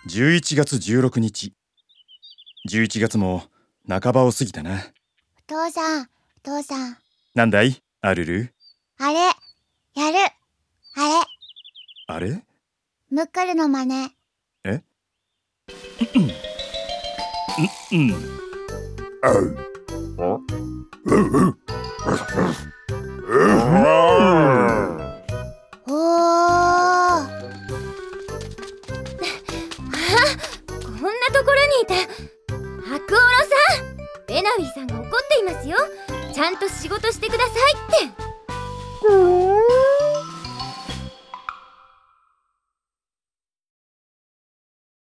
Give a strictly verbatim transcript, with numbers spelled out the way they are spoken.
じゅういちがつじゅうろくにち。じゅういちがつも半ばを過ぎたな。 お父さん、お父さん。 なんだい、アルル？ あれ、やる。あれ。 あれ？ ムックルの真似。 え？うん。うん。 おー。あ、 こんなところにいた。白オロさん、ベナウィさんが怒っていますよ。ちゃんと仕事してくださいって。